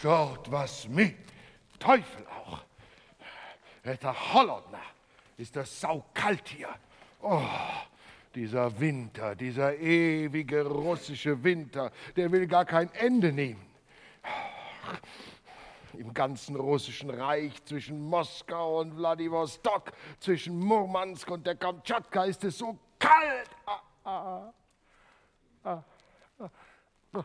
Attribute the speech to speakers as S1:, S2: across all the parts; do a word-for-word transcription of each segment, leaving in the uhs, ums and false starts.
S1: dort was mit. Teufel auch. Der Hollodner ist das saukalt hier. Oh, dieser Winter, dieser ewige russische Winter, der will gar kein Ende nehmen. Im ganzen russischen Reich, zwischen Moskau und Wladiwostok, zwischen Murmansk und der Kamtschatka ist es so kalt. Ah, ah, ah, ah, ah.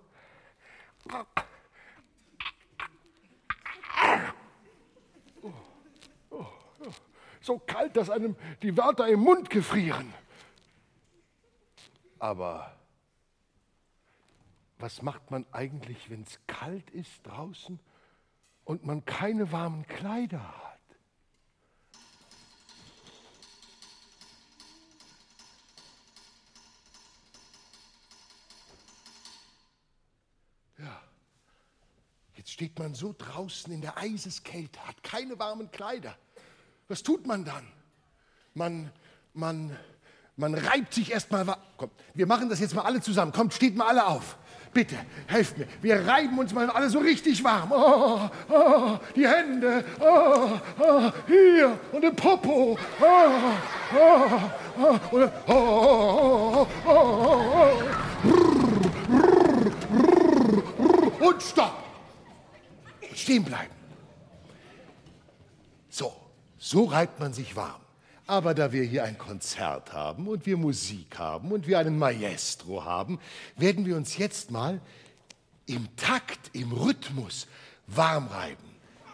S1: Oh, oh, oh. So kalt, dass einem die Wörter im Mund gefrieren. Aber was macht man eigentlich, wenn es kalt ist draußen und man keine warmen Kleider hat? Ja, jetzt steht man so draußen in der Eiseskälte, hat keine warmen Kleider. Was tut man dann? Man, man, man reibt sich erstmal. Komm, wir machen das jetzt mal alle zusammen. Kommt, steht mal alle auf. Bitte, helft mir. Wir reiben uns mal alle so richtig warm. Oh, oh, die Hände. Oh, oh, hier und im Popo. Oh, oh, oh, und, oh, oh, oh, oh. Und stopp. Stehen bleiben. So, so reibt man sich warm. Aber da wir hier ein Konzert haben und wir Musik haben und wir einen Maestro haben, werden wir uns jetzt mal im Takt, im Rhythmus warm reiben.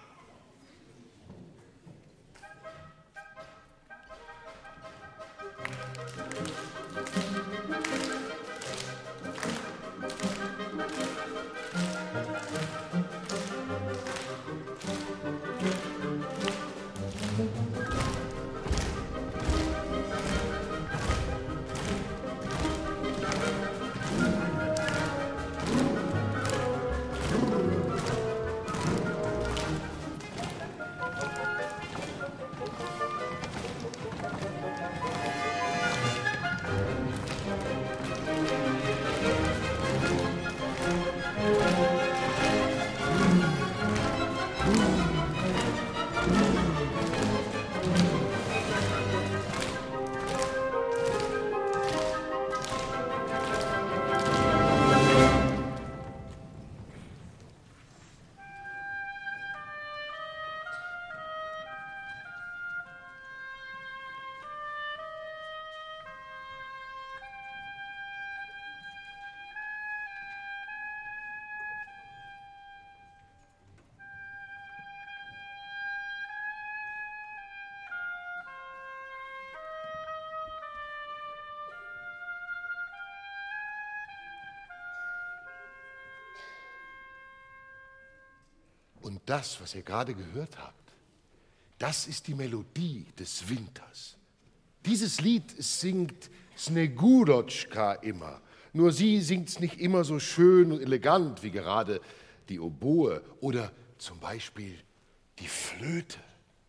S1: Und das, was ihr gerade gehört habt, das ist die Melodie des Winters. Dieses Lied singt Snegurochka immer. Nur sie singt es nicht immer so schön und elegant wie gerade die Oboe oder zum Beispiel die Flöte.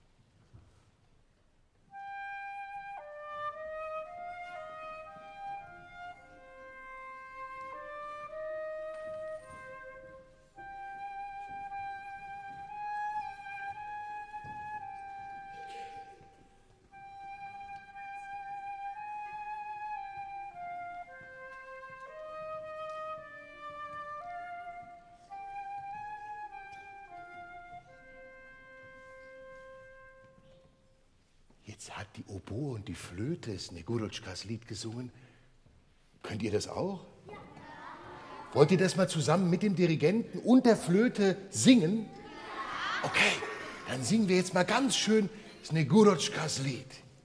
S1: Jetzt hat die Oboe und die Flöte Snegurochkas Lied gesungen. Könnt ihr das auch? Ja. Wollt ihr das mal zusammen mit dem Dirigenten und der Flöte singen? Ja. Okay, dann singen wir jetzt mal ganz schön Snegurochkas Lied.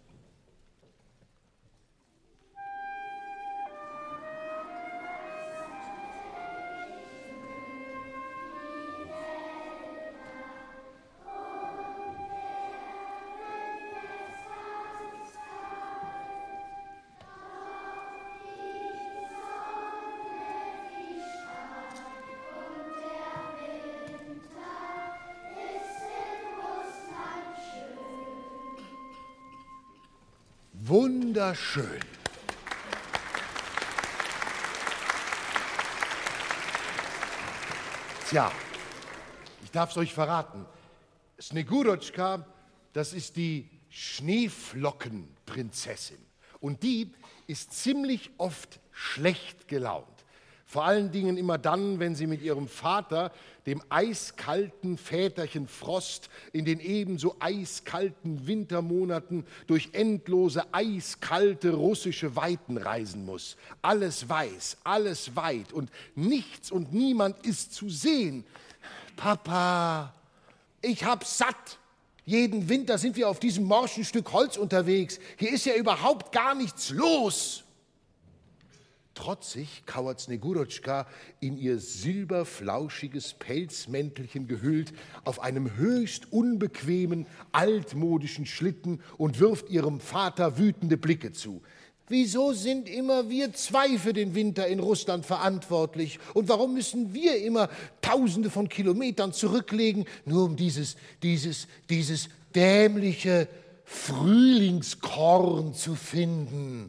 S1: Wunderschön. Tja, Ich darf es euch verraten. Snegurochka, das ist die Schneeflockenprinzessin. Und die ist ziemlich oft schlecht gelaunt. Vor allen Dingen immer dann, wenn sie mit ihrem Vater, dem eiskalten Väterchen Frost, in den ebenso eiskalten Wintermonaten durch endlose, eiskalte russische Weiten reisen muss. Alles weiß, alles weit und nichts und niemand ist zu sehen. Papa, ich hab's satt. Jeden Winter sind wir auf diesem morschen Stück Holz unterwegs. Hier ist ja überhaupt gar nichts los. Trotzig kauert Snegurochka, in ihr silberflauschiges Pelzmäntelchen gehüllt, auf einem höchst unbequemen, altmodischen Schlitten und wirft ihrem Vater wütende Blicke zu. Wieso sind immer wir zwei für den Winter in Russland verantwortlich? Und warum müssen wir immer Tausende von Kilometern zurücklegen, nur um dieses, dieses, dieses dämliche Frühlingskorn zu finden?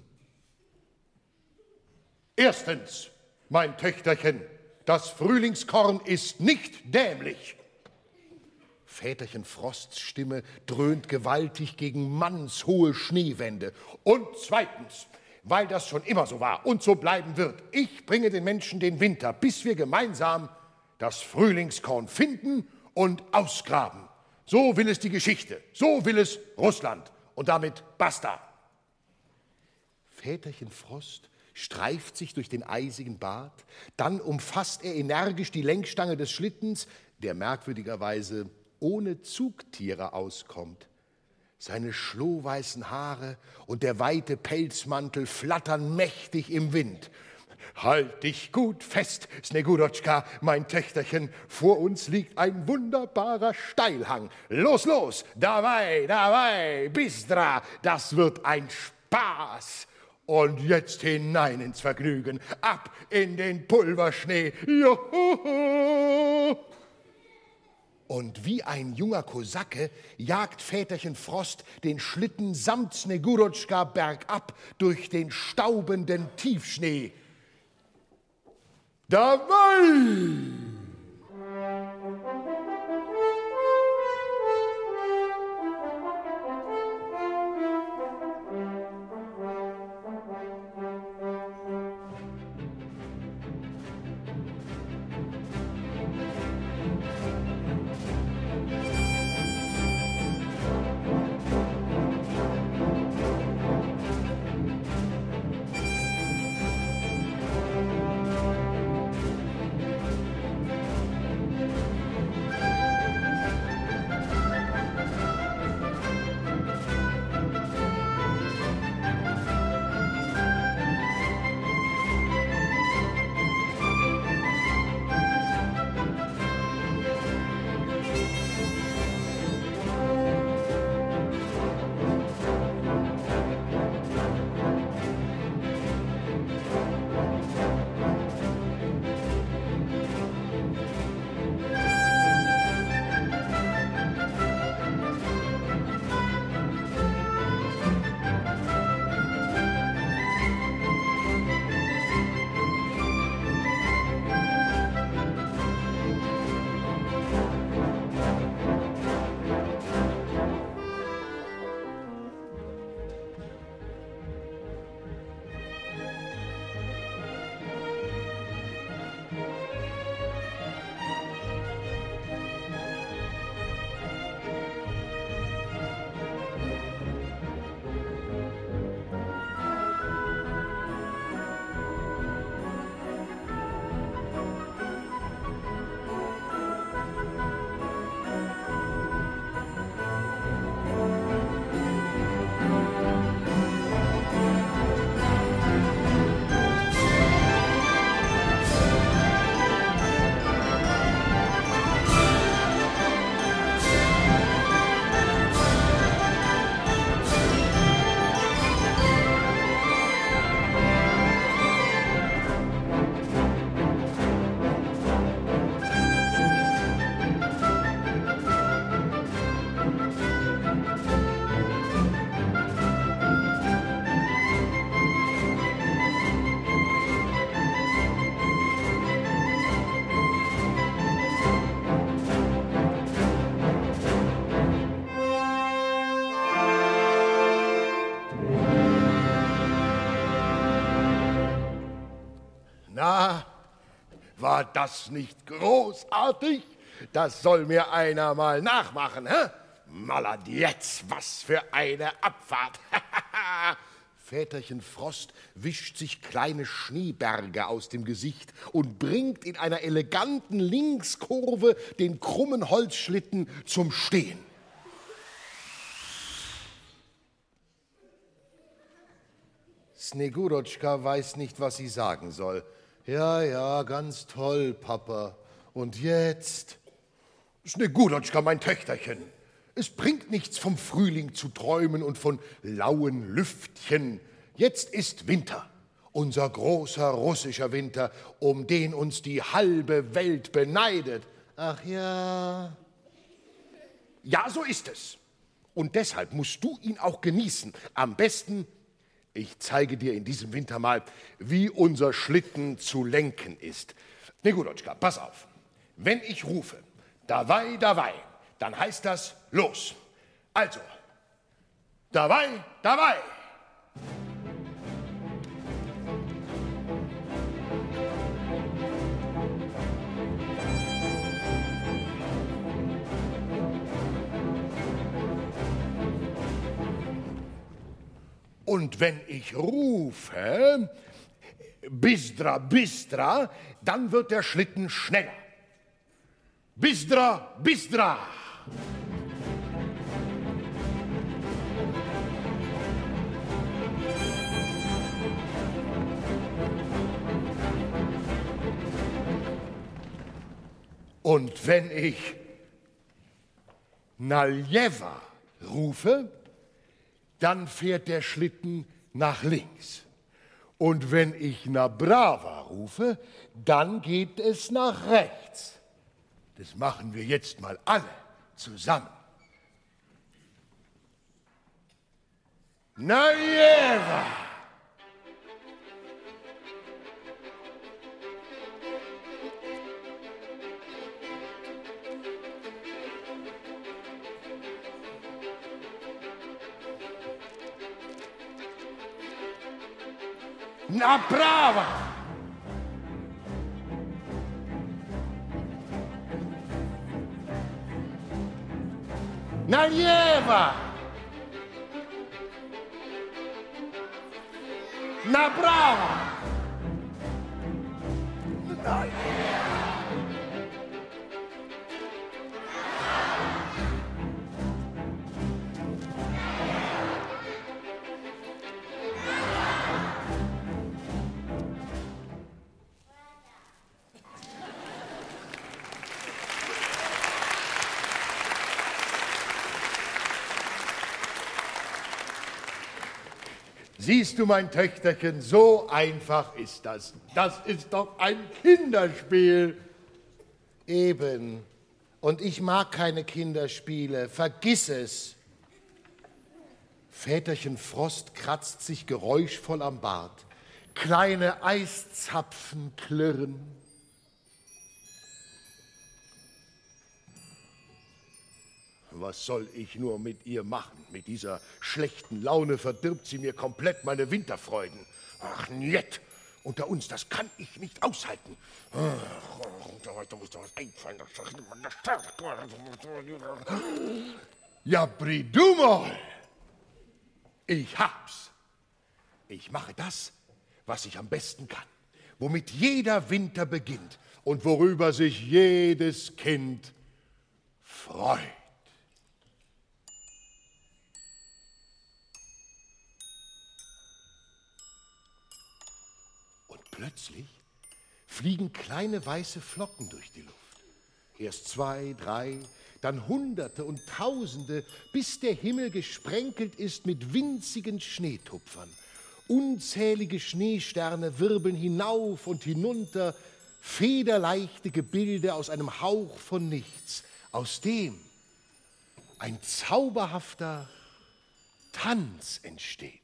S1: Erstens, mein Töchterchen, das Frühlingskorn ist nicht dämlich. Väterchen Frosts Stimme dröhnt gewaltig gegen mannshohe Schneewände. Und zweitens, weil das schon immer so war und so bleiben wird, ich bringe den Menschen den Winter, bis wir gemeinsam das Frühlingskorn finden und ausgraben. So will es die Geschichte, so will es Russland. Und damit basta. Väterchen Frost streift sich durch den eisigen Bart, dann umfasst er energisch die Lenkstange des Schlittens, der merkwürdigerweise ohne Zugtiere auskommt. Seine schlohweißen Haare und der weite Pelzmantel flattern mächtig im Wind. Halt dich gut fest, Snegurochka, mein Töchterchen, vor uns liegt ein wunderbarer Steilhang. Los, los, dabei, dabei, bistra, das wird ein Spaß. Und jetzt hinein ins Vergnügen, ab in den Pulverschnee. Juhu! Und wie ein junger Kosake jagt Väterchen Frost den Schlitten samt Snegurochka bergab durch den staubenden Tiefschnee. Dabei! das nicht großartig? Das soll mir einer mal nachmachen, hä? Maladetz, was für eine Abfahrt. Väterchen Frost wischt sich kleine Schneeberge aus dem Gesicht und bringt in einer eleganten Linkskurve den krummen Holzschlitten zum Stehen. Snegurochka weiß nicht, was sie sagen soll. Ja, ja, ganz toll, Papa. Und jetzt? Snegurochka, mein Töchterchen, es bringt nichts, vom Frühling zu träumen und von lauen Lüftchen. Jetzt ist Winter, unser großer russischer Winter, um den uns die halbe Welt beneidet. Ach ja. Ja, so ist es. Und deshalb musst du ihn auch genießen. Am besten, ich zeige dir in diesem Winter mal, wie unser Schlitten zu lenken ist. Snegurochka, pass auf. Wenn ich rufe, Dawaj, dawaj, dann heißt das los. Also, Dawaj, dawaj. Und wenn ich rufe, Bistra, Bistra, dann wird der Schlitten schneller. Bistra, Bistra. Und wenn ich Naljeva rufe, dann fährt der Schlitten nach links. Und wenn ich Nabrava rufe, dann geht es nach rechts. Das machen wir jetzt mal alle zusammen. Naljeva! Направо! Налево! Направо! Siehst du, mein Töchterchen, so einfach ist das. Das ist doch ein Kinderspiel. Eben. Und ich mag keine Kinderspiele. Vergiss es. Väterchen Frost kratzt sich geräuschvoll am Bart. Kleine Eiszapfen klirren. Was soll ich nur mit ihr machen? Mit dieser schlechten Laune verdirbt sie mir komplett meine Winterfreuden. Ach, njet! Unter uns, das kann ich nicht aushalten. Da muss doch was einfallen. Ja, Bridumol! Ich hab's. Ich mache das, was ich am besten kann, womit jeder Winter beginnt und worüber sich jedes Kind freut. Plötzlich fliegen kleine weiße Flocken durch die Luft. Erst zwei, drei, dann Hunderte und Tausende, bis der Himmel gesprenkelt ist mit winzigen Schneetupfern. Unzählige Schneesterne wirbeln hinauf und hinunter, federleichte Gebilde aus einem Hauch von nichts, aus dem ein zauberhafter Tanz entsteht.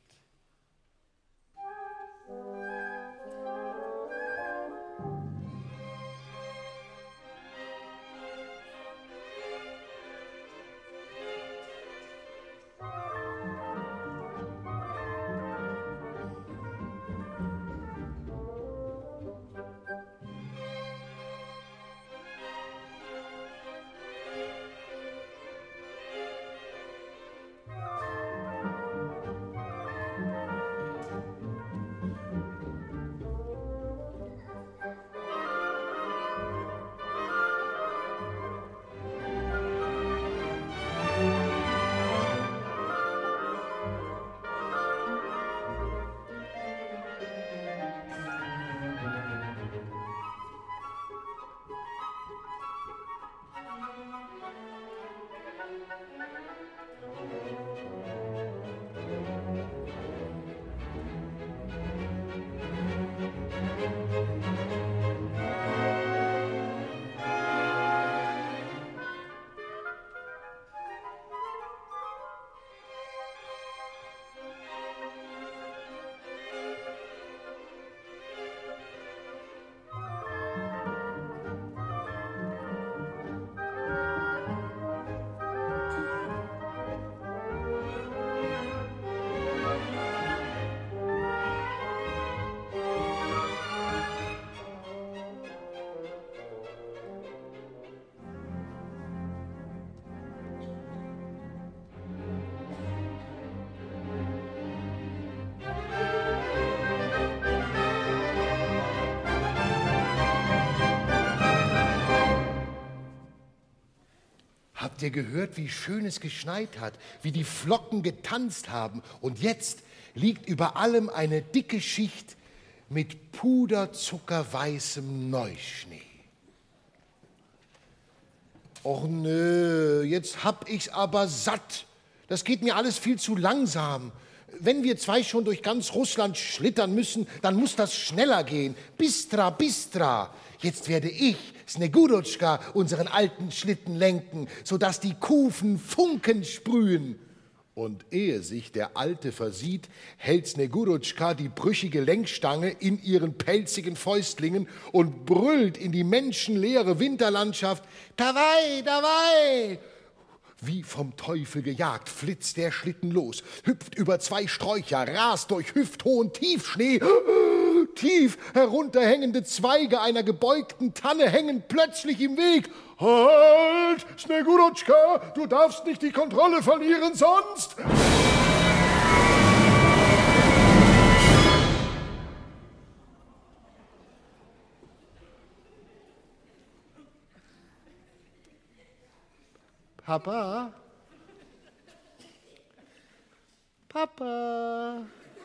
S1: Habt ihr gehört, wie schön es geschneit hat, wie die Flocken getanzt haben? Und jetzt liegt über allem eine dicke Schicht mit puderzuckerweißem Neuschnee. Och nö, jetzt hab ich's aber satt. Das geht mir alles viel zu langsam. Wenn wir zwei schon durch ganz Russland schlittern müssen, dann muss das schneller gehen. Bistra, bistra. Jetzt werde ich, Snegurotschka, unseren alten Schlitten lenken, sodass die Kufen Funken sprühen. Und ehe sich der Alte versieht, hält Snegurotschka die brüchige Lenkstange in ihren pelzigen Fäustlingen und brüllt in die menschenleere Winterlandschaft: Dawei, dawei! Wie vom Teufel gejagt flitzt der Schlitten los, hüpft über zwei Sträucher, rast durch hüfthohen Tiefschnee. Tief herunterhängende Zweige einer gebeugten Tanne hängen plötzlich im Weg. Halt, Snegurotschka, du darfst nicht die Kontrolle verlieren, sonst... Papa? Papa?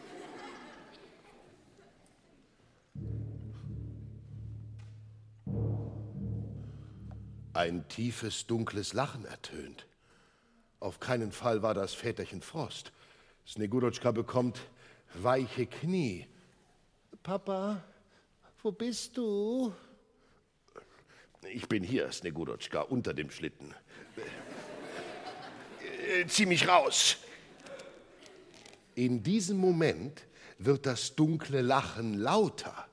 S1: Ein tiefes, dunkles Lachen ertönt. Auf keinen Fall war das Väterchen Frost. Snegurotschka bekommt weiche Knie. Papa, wo bist du? Ich bin hier, Snegurotschka, unter dem Schlitten. Zieh mich raus. In diesem Moment wird das dunkle Lachen lauter.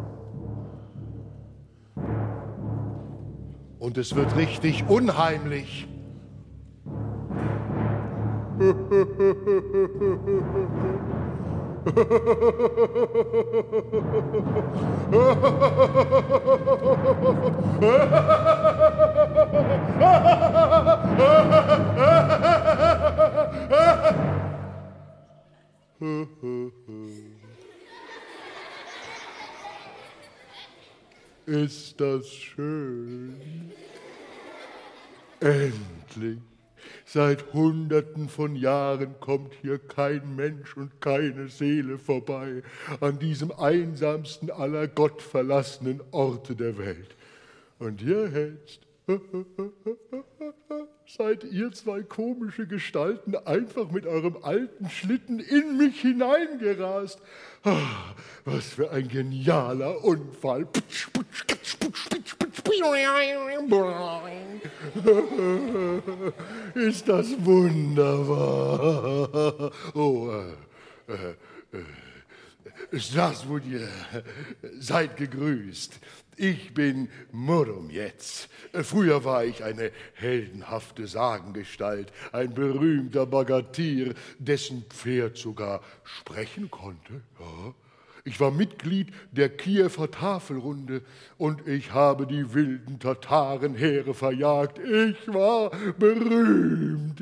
S1: Und es wird richtig unheimlich. Ist das schön? Endlich. Seit Hunderten von Jahren kommt hier kein Mensch und keine Seele vorbei an diesem einsamsten aller gottverlassenen Orte der Welt. Und jetzt seid ihr zwei komische Gestalten einfach mit eurem alten Schlitten in mich hineingerast. Was für ein genialer Unfall. Ist das wunderbar. Oh, äh, äh, äh, Strasburg, seid gegrüßt. Ich bin Murum jetzt. Früher war ich eine heldenhafte Sagengestalt, ein berühmter Bagatier, dessen Pferd sogar sprechen konnte. Ja. Ich war Mitglied der Kiewer Tafelrunde und ich habe die wilden Tatarenheere verjagt. Ich war berühmt.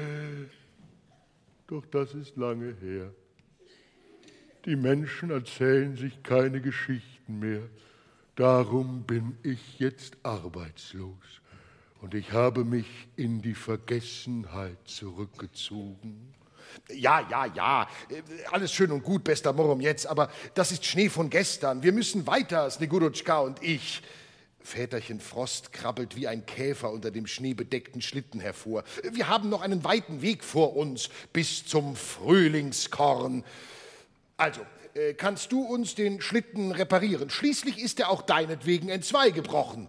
S1: Doch das ist lange her. Die Menschen erzählen sich keine Geschichten mehr. Darum bin ich jetzt arbeitslos und ich habe mich in die Vergessenheit zurückgezogen. Ja, ja, ja, alles schön und gut, bester Murum jetzt, aber das ist Schnee von gestern. Wir müssen weiter, Snegurotschka und ich. Väterchen Frost krabbelt wie ein Käfer unter dem schneebedeckten Schlitten hervor. Wir haben noch einen weiten Weg vor uns bis zum Frühlingskorn. Also, äh, kannst du uns den Schlitten reparieren? Schließlich ist er auch deinetwegen entzwei gebrochen.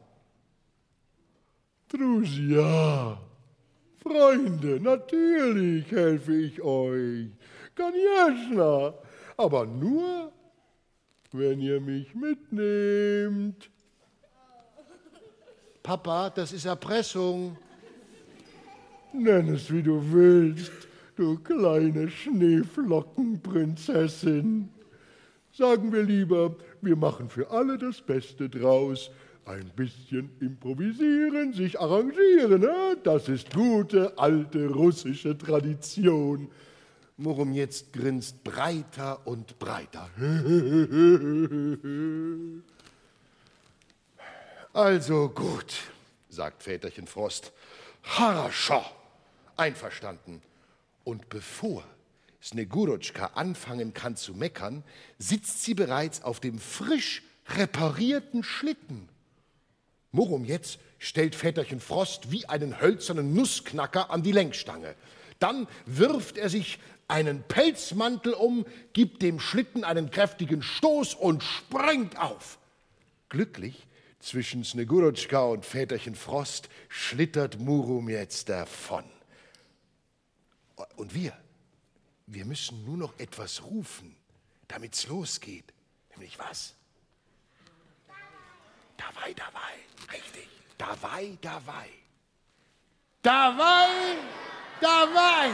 S1: Drusia, Freunde, natürlich helfe ich euch. Конечно, aber nur, wenn ihr mich mitnehmt. Papa, das ist Erpressung. Nenn es, wie du willst, du kleine Schneeflockenprinzessin. Sagen wir lieber, wir machen für alle das Beste draus. Ein bisschen improvisieren, sich arrangieren, ne? Das ist gute, alte russische Tradition. Murum jetzt grinst breiter und breiter. Also gut, sagt Väterchen Frost. Harascha. Einverstanden. Und bevor Snegurochka anfangen kann zu meckern, sitzt sie bereits auf dem frisch reparierten Schlitten. Murrum jetzt stellt Väterchen Frost wie einen hölzernen Nussknacker an die Lenkstange. Dann wirft er sich einen Pelzmantel um, gibt dem Schlitten einen kräftigen Stoß und springt auf. Glücklich zwischen Snegurochka und Väterchen Frost schlittert Murrum jetzt davon. Und wir, wir müssen nur noch etwas rufen, damit's losgeht. Nämlich was? Dawei, dawei, richtig. Dawei, dawei. Dawei, dawei.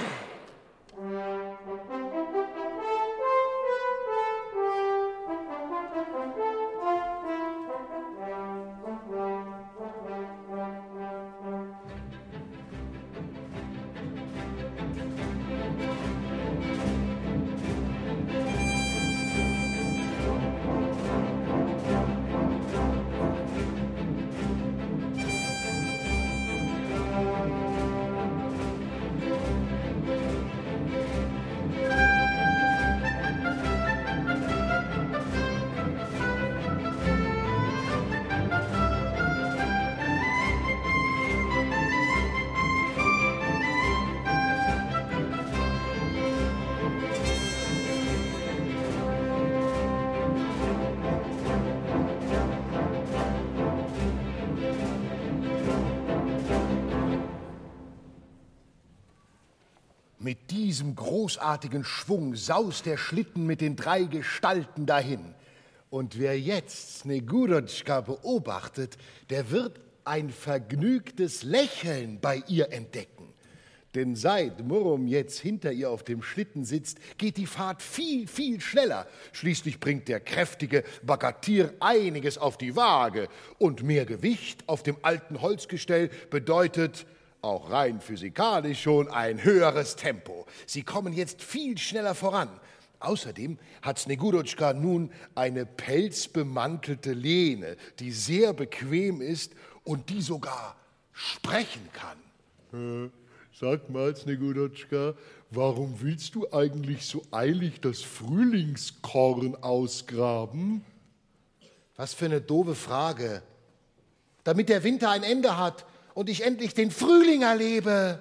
S1: Mit diesem großartigen Schwung saust der Schlitten mit den drei Gestalten dahin. Und wer jetzt Snegurochka beobachtet, der wird ein vergnügtes Lächeln bei ihr entdecken. Denn seit Murrum jetzt hinter ihr auf dem Schlitten sitzt, geht die Fahrt viel, viel schneller. Schließlich bringt der kräftige Bagatier einiges auf die Waage. Und mehr Gewicht auf dem alten Holzgestell bedeutet auch rein physikalisch schon ein höheres Tempo. Sie kommen jetzt viel schneller voran. Außerdem hat Snegurochka nun eine pelzbemantelte Lehne, die sehr bequem ist und die sogar sprechen kann. Äh, sag mal, Snegurochka, warum willst du eigentlich so eilig das Frühlingskorn ausgraben? Was für eine doofe Frage. Damit der Winter ein Ende hat und ich endlich den Frühling erlebe.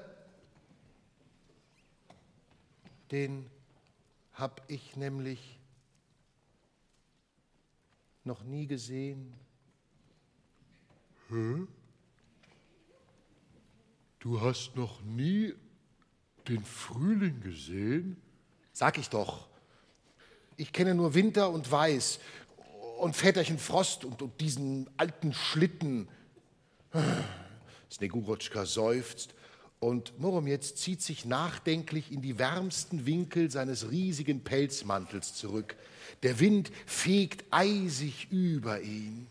S1: Den hab ich nämlich noch nie gesehen. Hä? Du hast noch nie den Frühling gesehen? Sag ich doch. Ich kenne nur Winter und Weiß und Väterchen Frost und, und diesen alten Schlitten. Snegurochka seufzt und Murrum jetzt zieht sich nachdenklich in die wärmsten Winkel seines riesigen Pelzmantels zurück. Der Wind fegt eisig über ihn.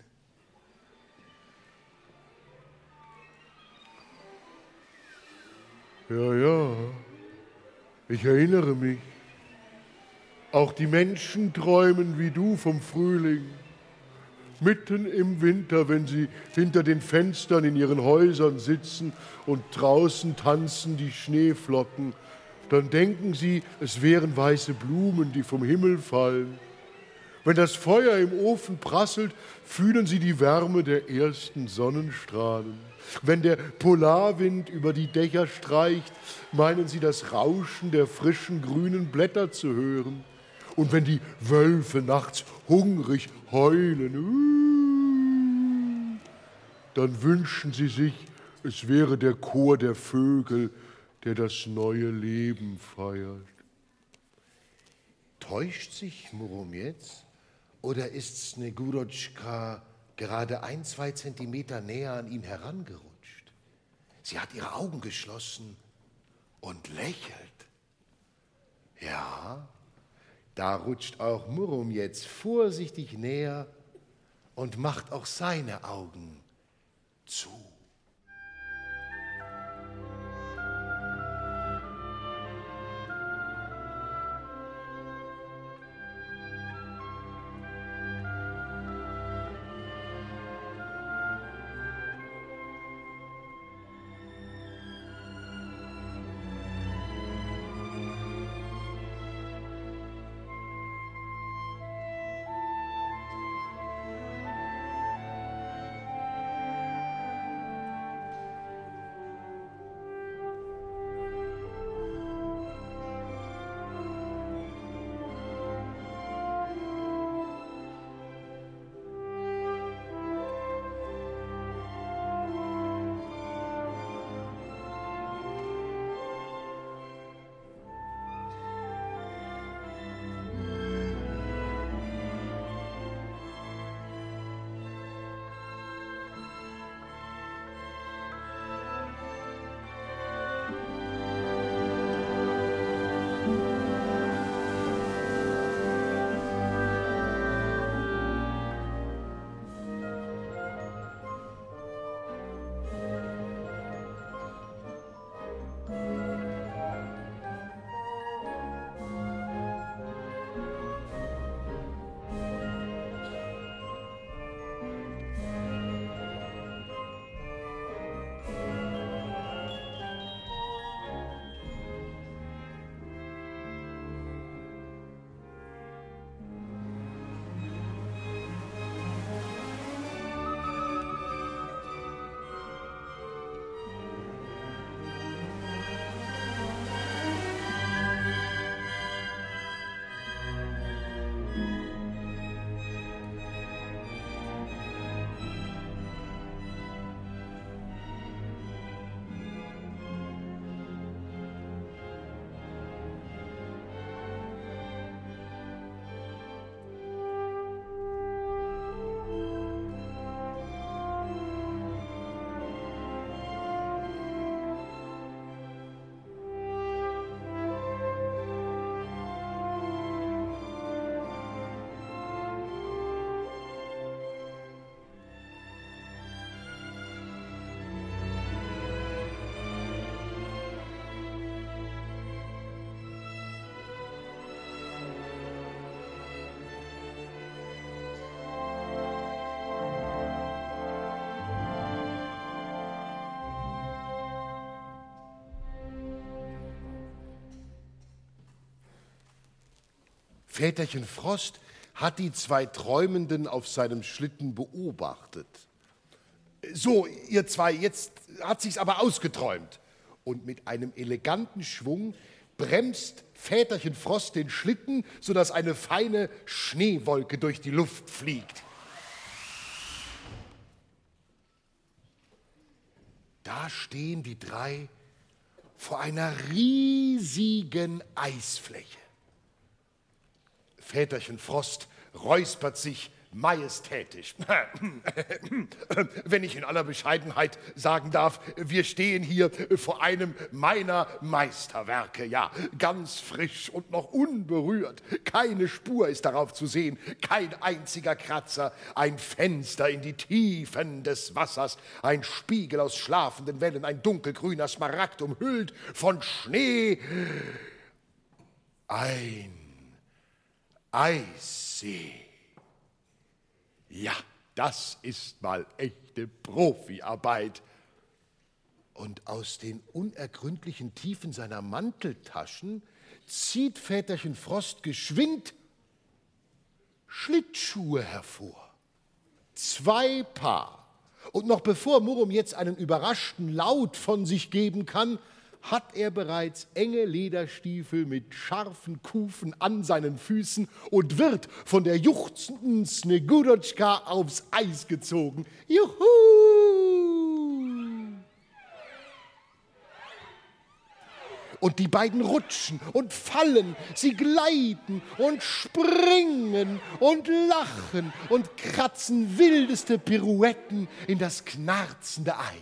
S1: Ja, ja, ich erinnere mich. Auch die Menschen träumen wie du vom Frühling. Mitten im Winter, wenn sie hinter den Fenstern in ihren Häusern sitzen und draußen tanzen die Schneeflocken, dann denken sie, es wären weiße Blumen, die vom Himmel fallen. Wenn das Feuer im Ofen prasselt, fühlen sie die Wärme der ersten Sonnenstrahlen. Wenn der Polarwind über die Dächer streicht, meinen sie das Rauschen der frischen grünen Blätter zu hören. Und wenn die Wölfe nachts hungrig heulen, dann wünschen sie sich, es wäre der Chor der Vögel, der das neue Leben feiert. Täuscht sich Murrum jetzt? Oder ist Snegurochka gerade ein, zwei Zentimeter näher an ihn herangerutscht? Sie hat ihre Augen geschlossen und lächelt. Ja, da rutscht auch Murrum jetzt vorsichtig näher und macht auch seine Augen zu. Väterchen Frost hat die zwei Träumenden auf seinem Schlitten beobachtet. So, ihr zwei, jetzt hat sich's aber ausgeträumt. Und mit einem eleganten Schwung bremst Väterchen Frost den Schlitten, sodass eine feine Schneewolke durch die Luft fliegt. Da stehen die drei vor einer riesigen Eisfläche. Väterchen Frost räuspert sich majestätisch. Wenn ich in aller Bescheidenheit sagen darf, wir stehen hier vor einem meiner Meisterwerke, ja, ganz frisch und noch unberührt. Keine Spur ist darauf zu sehen, kein einziger Kratzer, ein Fenster in die Tiefen des Wassers, ein Spiegel aus schlafenden Wellen, ein dunkelgrüner Smaragd umhüllt von Schnee, ein Eissee. Ja, das ist mal echte Profiarbeit. Und aus den unergründlichen Tiefen seiner Manteltaschen zieht Väterchen Frost geschwind Schlittschuhe hervor. Zwei Paar. Und noch bevor Murrum jetzt einen überraschten Laut von sich geben kann, hat er bereits enge Lederstiefel mit scharfen Kufen an seinen Füßen und wird von der juchzenden Snegurochka aufs Eis gezogen. Juhu! Und die beiden rutschen und fallen, sie gleiten und springen und lachen und kratzen wildeste Pirouetten in das knarzende Eis.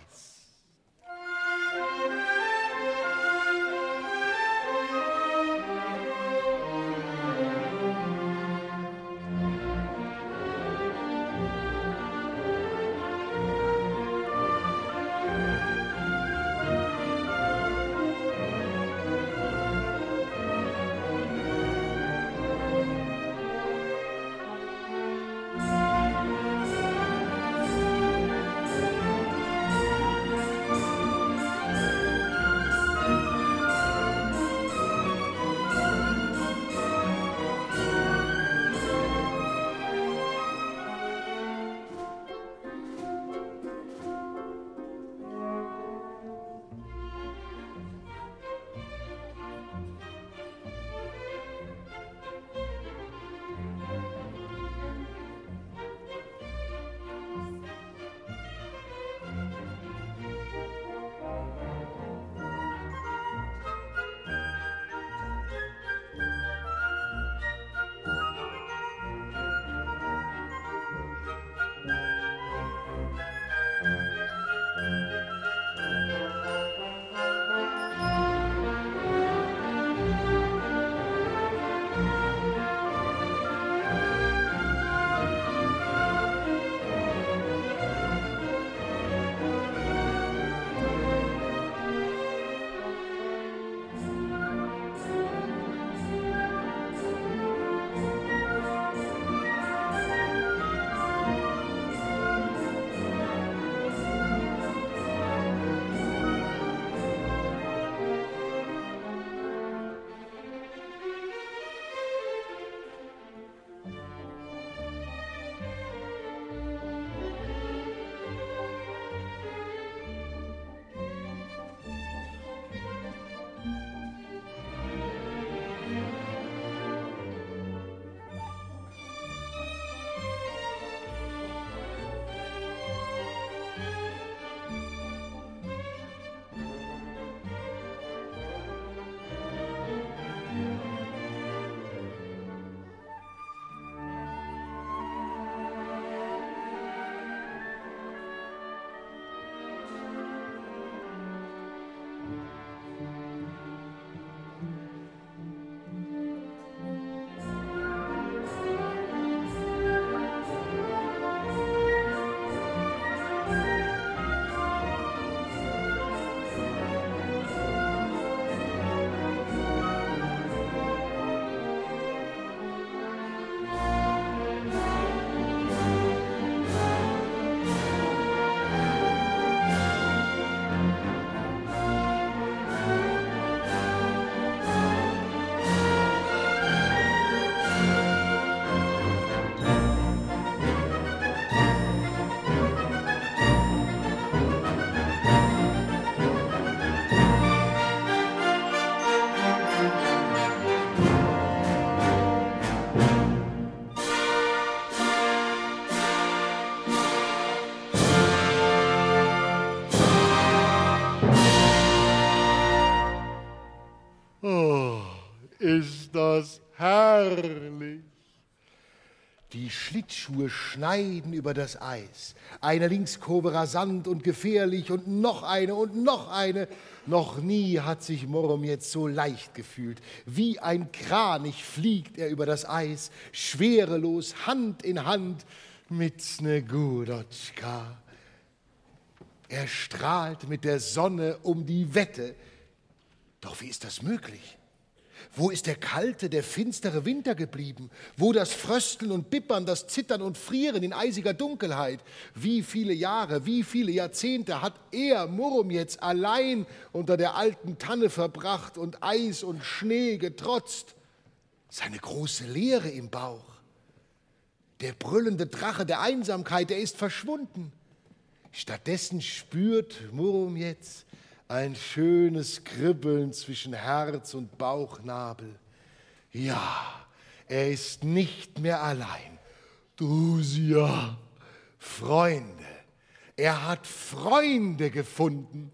S2: ist das herrlich.
S1: Die Schlittschuhe schneiden über das Eis. Eine Linkskurve rasant und gefährlich und noch eine und noch eine. Noch nie hat sich Morom jetzt so leicht gefühlt. Wie ein Kranich fliegt er über das Eis, schwerelos, Hand in Hand mit Snegurotschka. Er strahlt mit der Sonne um die Wette. Doch wie ist das möglich? Wo ist der kalte, der finstere Winter geblieben? Wo das Frösteln und Bippern, das Zittern und Frieren in eisiger Dunkelheit? Wie viele Jahre, wie viele Jahrzehnte hat er, Morom, jetzt allein unter der alten Tanne verbracht und Eis und Schnee getrotzt? Seine große Leere im Bauch. Der brüllende Drache der Einsamkeit, der ist verschwunden. Stattdessen spürt Morom jetzt ein schönes Kribbeln zwischen Herz und Bauchnabel. Ja, er ist nicht mehr allein.
S2: Drusia,
S1: Freunde. Er hat Freunde gefunden.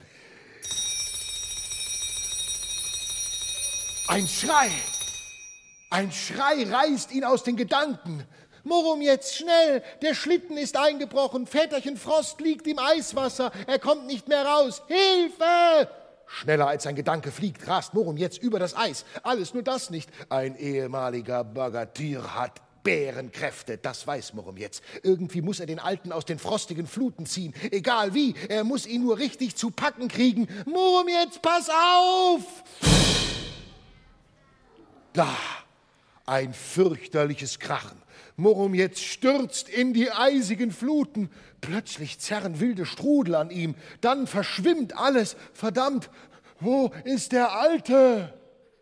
S1: Ein Schrei. Ein Schrei reißt ihn aus den Gedanken. Morom, jetzt schnell, der Schlitten ist eingebrochen, Väterchen Frost liegt im Eiswasser, er kommt nicht mehr raus, Hilfe! Schneller als sein Gedanke fliegt, rast Morom jetzt über das Eis. Alles nur das nicht. Ein ehemaliger Bogatyr hat Bärenkräfte, das weiß Morom jetzt. Irgendwie muss er den Alten aus den frostigen Fluten ziehen, egal wie, er muss ihn nur richtig zu packen kriegen. Morom, jetzt pass auf! Da, ein fürchterliches Krachen. Morom jetzt stürzt in die eisigen Fluten. Plötzlich zerren wilde Strudel an ihm. Dann verschwimmt alles. Verdammt, wo ist der Alte?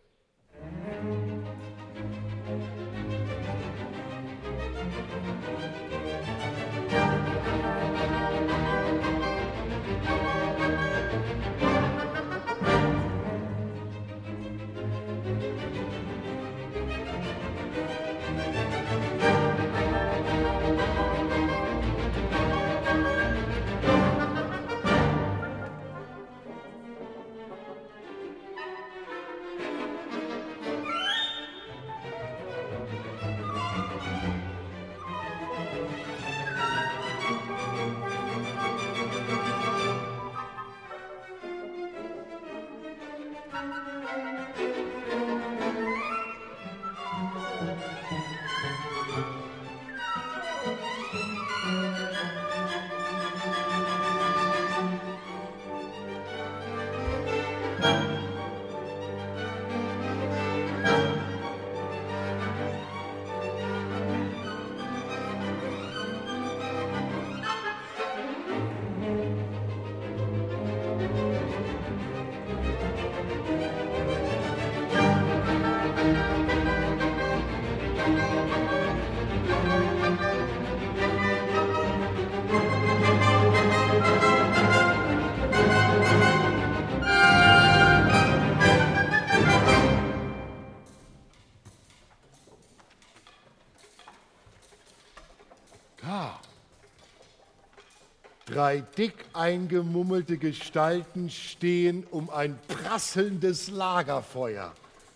S1: Drei dick eingemummelte Gestalten stehen um ein prasselndes Lagerfeuer.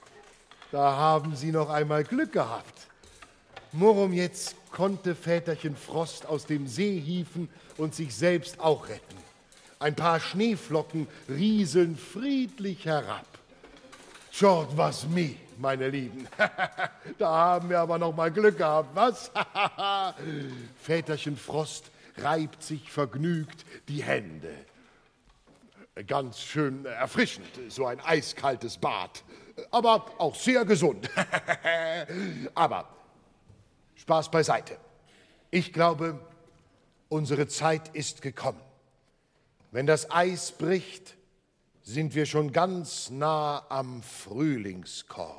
S1: Da haben sie noch einmal Glück gehabt. Morom jetzt konnte Väterchen Frost aus dem See hieven und sich selbst auch retten. Ein paar Schneeflocken rieseln friedlich herab. Schaut was mi, meine Lieben. Da haben wir aber noch mal Glück gehabt, was? Väterchen Frost reibt sich vergnügt die Hände. Ganz schön erfrischend, so ein eiskaltes Bad. Aber auch sehr gesund. Aber Spaß beiseite. Ich glaube, unsere Zeit ist gekommen. Wenn das Eis bricht, sind wir schon ganz nah am Frühlingskorn.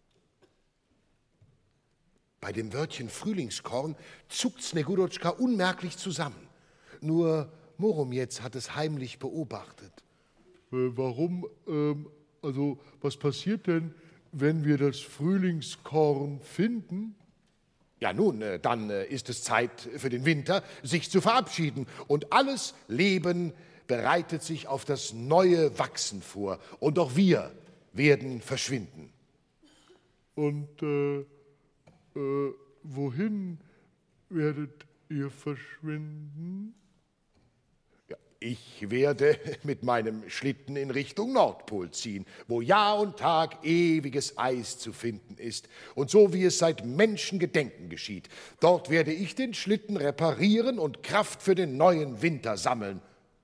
S1: Bei dem Wörtchen Frühlingskorn zuckt Snegurotschka unmerklich zusammen. Nur Morom jetzt hat es heimlich beobachtet.
S2: Äh, warum, ähm, also was passiert denn, wenn wir das Frühlingskorn finden?
S1: Ja nun, äh, dann äh, ist es Zeit für den Winter, sich zu verabschieden. Und alles Leben bereitet sich auf das neue Wachsen vor. Und auch wir werden verschwinden.
S2: Und äh, äh, wohin werdet ihr verschwinden?
S1: Ja, ich werde mit meinem Schlitten in Richtung Nordpol ziehen, wo Jahr und Tag ewiges Eis zu finden ist. Und so wie es seit Menschengedenken geschieht, dort werde ich den Schlitten reparieren und Kraft für den neuen Winter sammeln.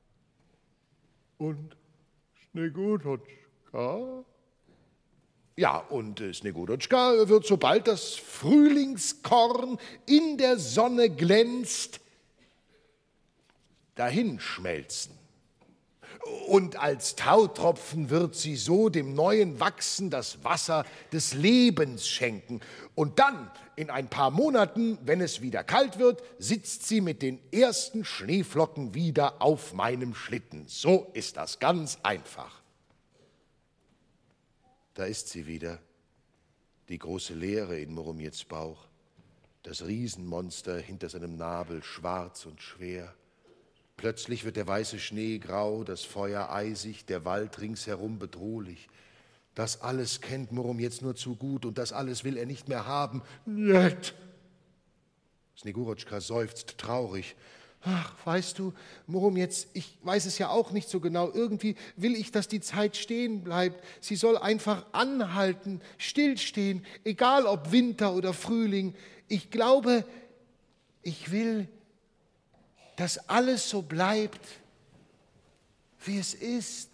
S2: Und Snegurochka?
S1: Ja, und äh, Snegurochka wird, sobald das Frühlingskorn in der Sonne glänzt, dahinschmelzen. Und als Tautropfen wird sie so dem neuen Wachsen das Wasser des Lebens schenken. Und dann, in ein paar Monaten, wenn es wieder kalt wird, sitzt sie mit den ersten Schneeflocken wieder auf meinem Schlitten. So ist das ganz einfach. Da ist sie wieder, die große Leere in Muromets Bauch, das Riesenmonster hinter seinem Nabel, schwarz und schwer. Plötzlich wird der weiße Schnee grau, das Feuer eisig, der Wald ringsherum bedrohlich. Das alles kennt Muromets nur zu gut und das alles will er nicht mehr haben. Njet! Snegurochka seufzt traurig. Ach, weißt du, Muromets, ich weiß es ja auch nicht so genau. Irgendwie will ich, dass die Zeit stehen bleibt. Sie soll einfach anhalten, stillstehen, egal ob Winter oder Frühling. Ich glaube, ich will, dass alles so bleibt, wie es ist.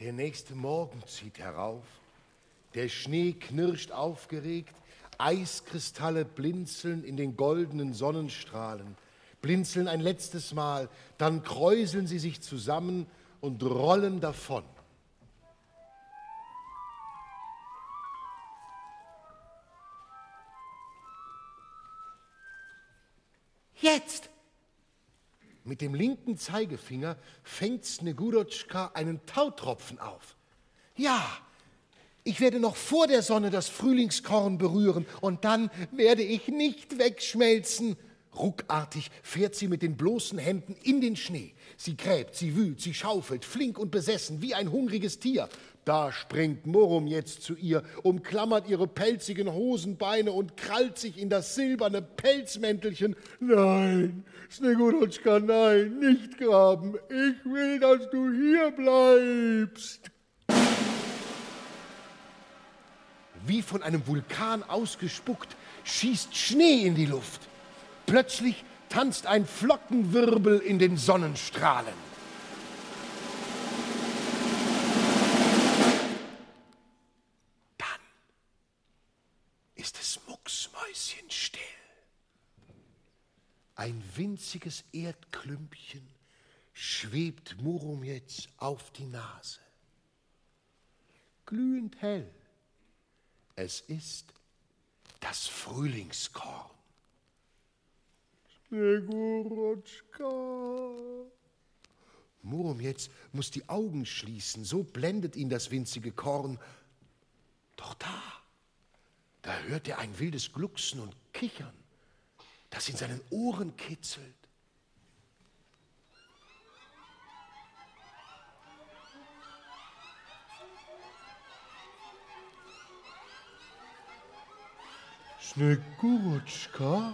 S1: Der nächste Morgen zieht herauf, der Schnee knirscht aufgeregt, Eiskristalle blinzeln in den goldenen Sonnenstrahlen, blinzeln ein letztes Mal, dann kräuseln sie sich zusammen und rollen davon. Jetzt! Mit dem linken Zeigefinger fängt Snegurochka einen Tautropfen auf. Ja, ich werde noch vor der Sonne das Frühlingskorn berühren und dann werde ich nicht wegschmelzen. Ruckartig fährt sie mit den bloßen Händen in den Schnee. Sie gräbt, sie wühlt, sie schaufelt, flink und besessen, wie ein hungriges Tier. Da springt Murrum jetzt zu ihr, umklammert ihre pelzigen Hosenbeine und krallt sich in das silberne Pelzmäntelchen. Nein, Snegurochka, nein, nicht graben. Ich will, dass du hier bleibst. Wie von einem Vulkan ausgespuckt, schießt Schnee in die Luft. Plötzlich tanzt ein Flockenwirbel in den Sonnenstrahlen. Dann ist es mucksmäuschenstill. Ein winziges Erdklümpchen schwebt Murrum jetzt auf die Nase. Glühend hell. Es ist das Frühlingskorn. Snegurochka. Murrum jetzt muss die Augen schließen, so blendet ihn das winzige Korn. Doch da, da hört er ein wildes Glucksen und Kichern, das in seinen Ohren kitzelt. Snegurochka?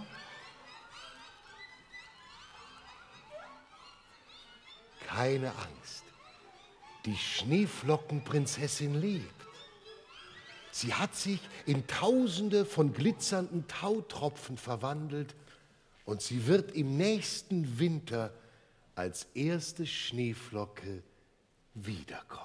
S1: Keine Angst, die Schneeflockenprinzessin lebt. Sie hat sich in Tausende von glitzernden Tautropfen verwandelt und sie wird im nächsten Winter als erste Schneeflocke wiederkommen.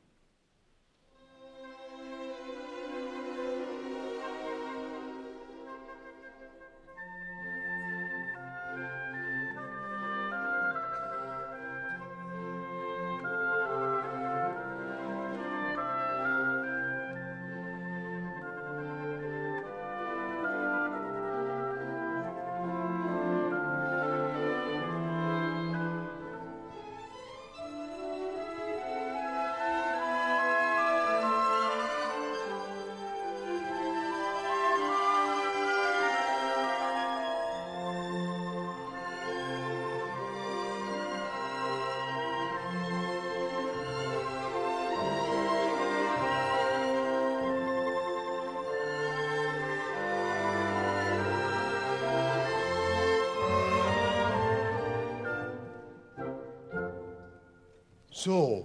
S1: So,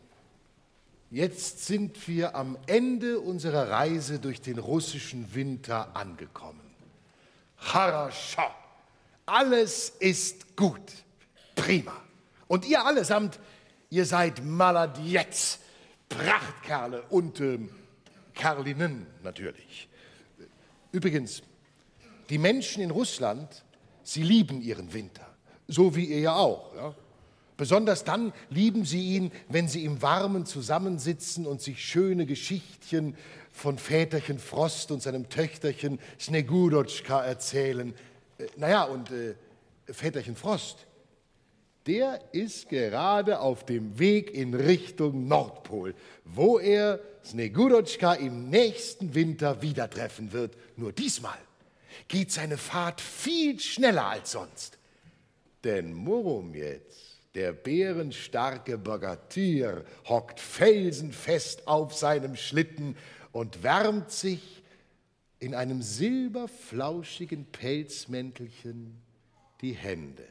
S1: jetzt sind wir am Ende unserer Reise durch den russischen Winter angekommen. Хорошо, alles ist gut, prima. Und ihr allesamt, ihr seid Maladjets, Prachtkerle und ähm, Kerlinnen natürlich. Übrigens, die Menschen in Russland, sie lieben ihren Winter, so wie ihr ja auch, ja? Besonders dann lieben sie ihn, wenn sie im Warmen zusammensitzen und sich schöne Geschichtchen von Väterchen Frost und seinem Töchterchen Snegurochka erzählen. Äh, naja, und äh, Väterchen Frost, der ist gerade auf dem Weg in Richtung Nordpol, wo er Snegurochka im nächsten Winter wieder treffen wird. Nur diesmal geht seine Fahrt viel schneller als sonst. Denn Murrum jetzt, der bärenstarke Bogatyr, hockt felsenfest auf seinem Schlitten und wärmt sich in einem silberflauschigen Pelzmäntelchen die Hände.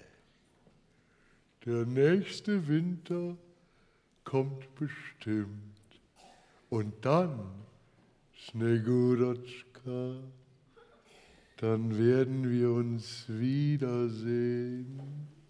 S2: Der nächste Winter kommt bestimmt. Und dann, Snegurochka, dann werden wir uns wiedersehen.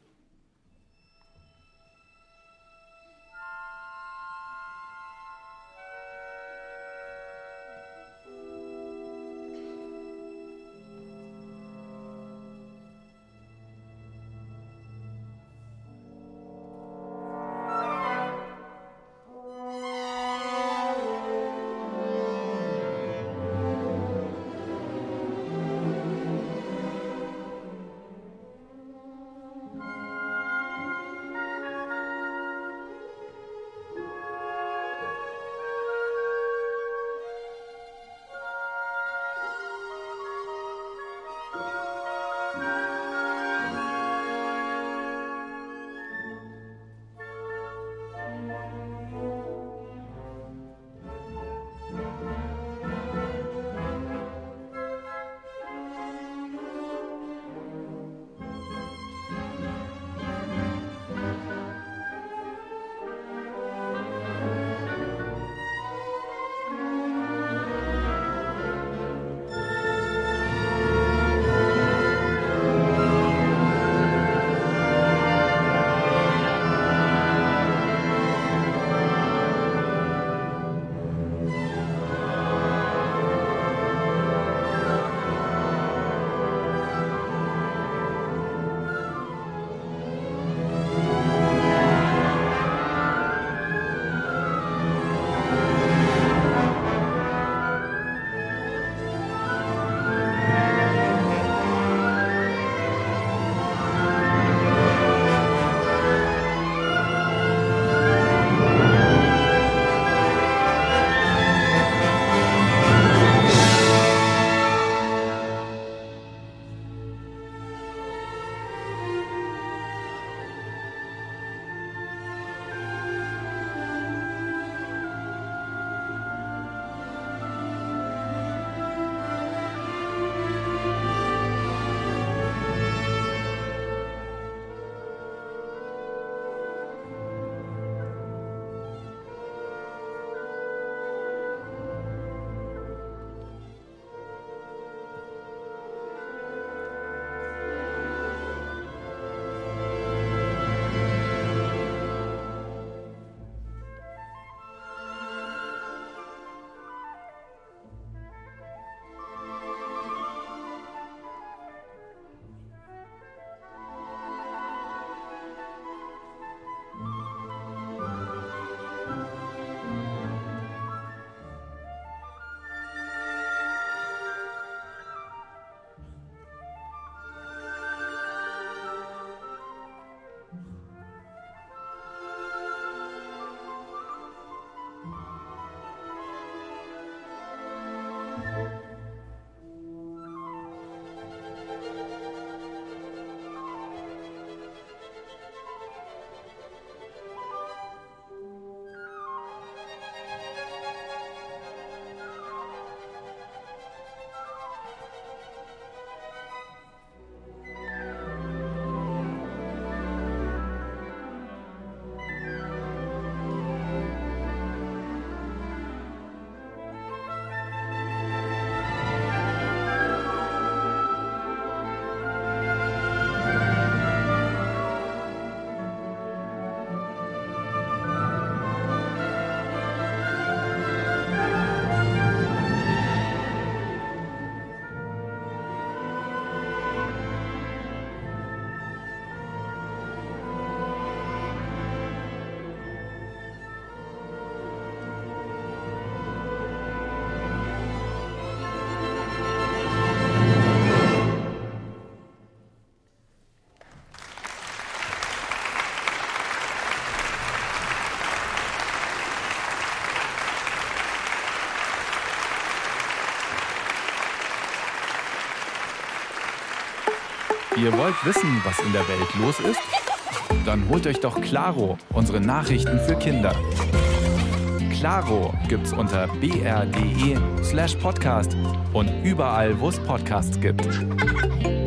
S3: Ihr wollt wissen, was in der Welt los ist? Dann holt euch doch Claro, unsere Nachrichten für Kinder. Claro gibt's unter b r punkt d e slash podcast und überall, wo es Podcasts gibt.